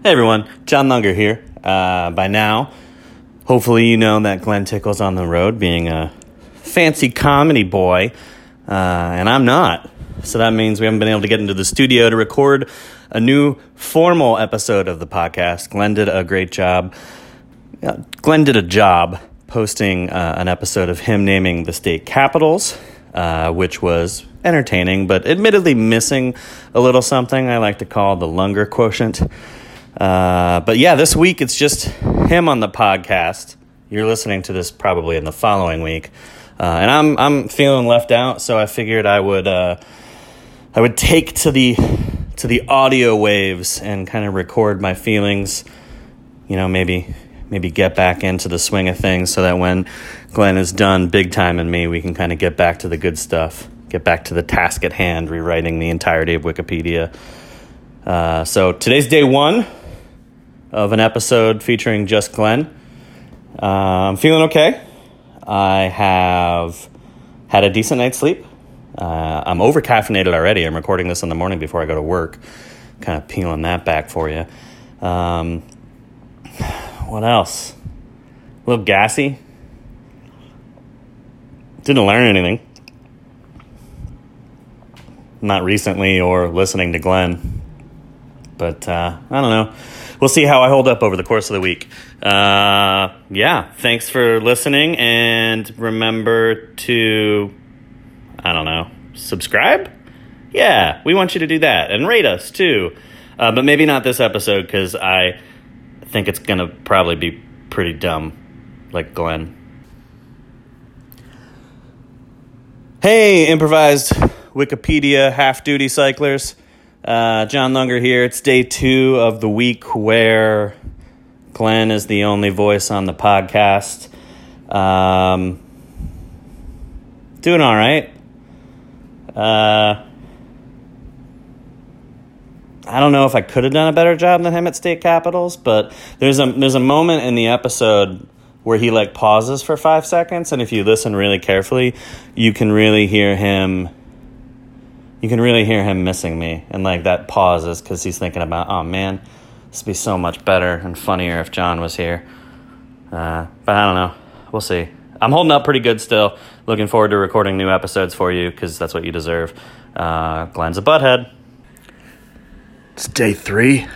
Hey everyone, John Lunger here. By now, hopefully you know that Glenn Tickle's on the road being a fancy comedy boy, and I'm not. So that means we haven't been able to get into the studio to record a new formal episode of the podcast. Glenn did a great job. Glenn did a job posting an episode of him naming the state capitals, which was entertaining, but admittedly missing a little something I like to call the Lunger quotient. But yeah, this week it's just him on the podcast. You're listening to this probably in the following week, and I'm feeling left out. So I figured I would take to the audio waves and kind of record my feelings. You know, maybe get back into the swing of things, so that when Glenn is done big time and me, we can kind of get back to the good stuff, get back to the task at hand, rewriting the entirety of Wikipedia. So today's day one of an episode featuring just Glenn. I'm feeling okay. I have had a decent night's sleep. I'm over-caffeinated already. I'm recording this in the morning before I go to work. Kind of peeling that back for you. What else? A little gassy. Didn't learn anything. Not recently or listening to Glenn. But I don't know. We'll see how I hold up over the course of the week. Yeah, thanks for listening. And remember to, subscribe? Yeah, we want you to do that. And rate us, too. But maybe not this episode, because I think it's going to probably be pretty dumb, like Glenn. Hey, improvised Wikipedia half-duty cyclers. John Lunger here. It's day 2 of the week where Glenn is the only voice on the podcast. Doing all right. I don't know if I could have done a better job than him at state capitals, but there's a moment in the episode where he pauses for 5 seconds, and if you listen really carefully, you can really hear him missing me, and that pause is because he's thinking about, oh man, this would be so much better and funnier if John was here. But I don't know. We'll see. I'm holding up pretty good still. Looking forward to recording new episodes for you because that's what you deserve. Glenn's a butthead. It's day 3.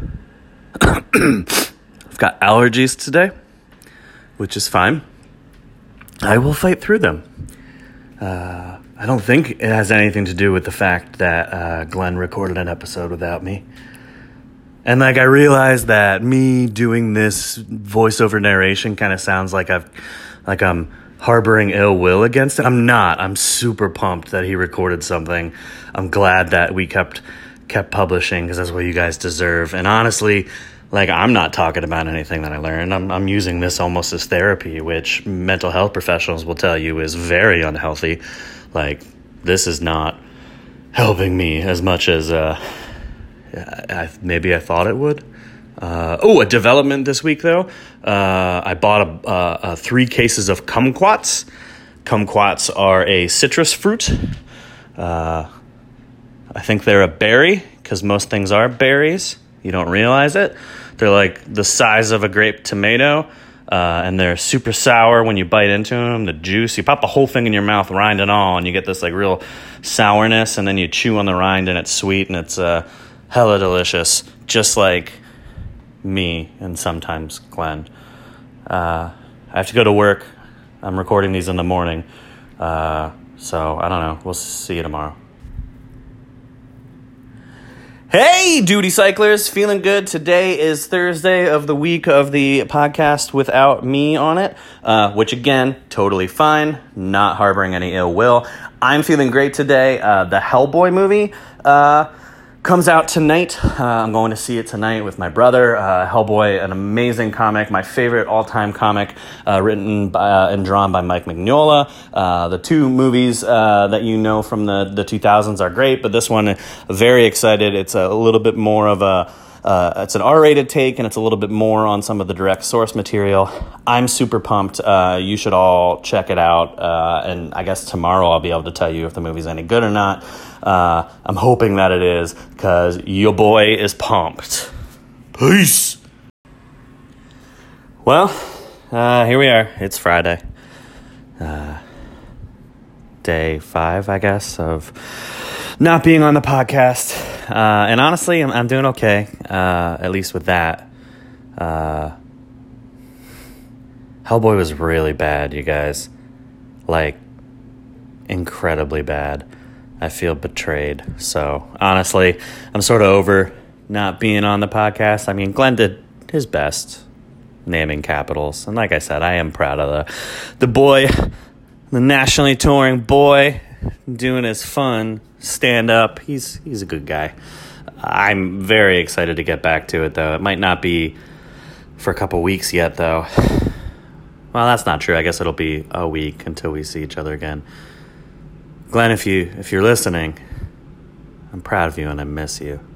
I've got allergies today, which is fine. I will fight through them. I don't think it has anything to do with the fact that Glenn recorded an episode without me. And I realized that me doing this voiceover narration kind of sounds like I'm harboring ill will against it. I'm not. I'm super pumped that he recorded something. I'm glad that we kept publishing because that's what you guys deserve. And honestly, I'm not talking about anything that I learned. I'm using this almost as therapy, which mental health professionals will tell you is very unhealthy. This is not helping me as much as maybe I thought it would. A development this week, though. I bought 3 cases of kumquats. Kumquats are a citrus fruit. I think they're a berry, because most things are berries. You don't realize it. They're the size of a grape tomato. And they're super sour when you bite into them. The juice, you pop the whole thing in your mouth, rind and all, and you get this real sourness, and then you chew on the rind, and it's sweet, and it's hella delicious, just like me and sometimes Glenn. I have to go to work. I'm recording these in the morning, so I don't know. We'll see you tomorrow. Hey, duty cyclers, feeling good. Today is Thursday of the week of the podcast without me on it, which again, totally fine, not harboring any ill will. I'm feeling great today. The Hellboy movie comes out tonight. I'm going to see it tonight with my brother. Hellboy, an amazing comic, my favorite all-time comic, written by, and drawn by Mike Mignola. The 2 movies that you know from the 2000s are great, but this one, very excited. It's a little bit more of it's an R-rated take, and it's a little bit more on some of the direct source material. I'm super pumped. You should all check it out, and I guess tomorrow I'll be able to tell you if the movie's any good or not. I'm hoping that it is, because your boy is pumped. Peace. Well, here we are. It's Friday. Day 5, I guess, of not being on the podcast. And honestly, I'm doing okay, at least with that. Hellboy was really bad, you guys. Like, incredibly bad. I feel betrayed. So, honestly, I'm sort of over not being on the podcast. I mean, Glenn did his best naming capitals. And like I said, I am proud of the boy, the nationally touring boy, doing his fun stand-up. He's a good guy. I'm very excited to get back to it, though. It might not be for a couple weeks yet, though. Well, that's not true. I guess it'll be a week until we see each other again. Glenn, if you're listening, I'm proud of you and I miss you.